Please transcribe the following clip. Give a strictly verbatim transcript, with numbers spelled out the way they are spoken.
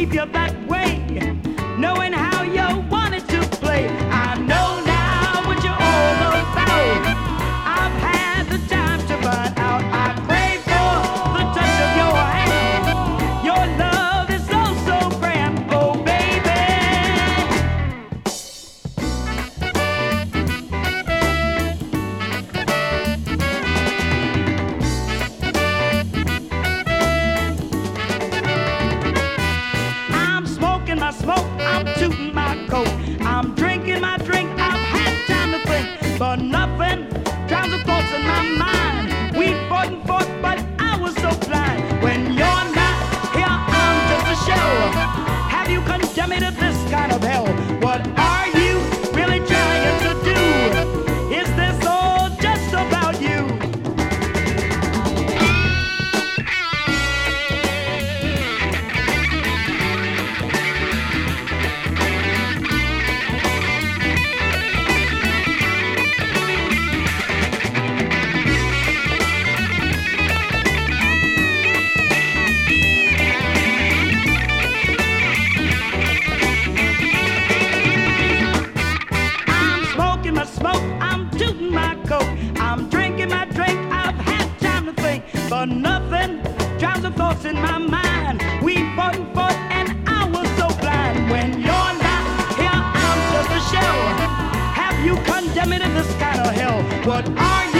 keep you that way, knowing how you wanted to play. I know now what you're all about. I've had the time to find out. I crave for the touch of your hand. Your love is so, so grand, oh baby. I'm smoking my smoke, I'm tooting my coat, I'm drinking my drink, I've had time to think, but nothing drowns the thoughts in my mind. We fought and fought, but I was so blind. When you're not here, I'm just a shell. Have you condemned me to this kind of hell? What are you really trying to do? Is this all just about you? I'm smoking my smoke, I'm tooting my coat, I'm drinking my drink, I've had time to think, but nothing drowns the thoughts in my mind. We fought and fought and I was so blind. When you're not here, I'm just a shell. Have you condemned me to this kind of hell? What are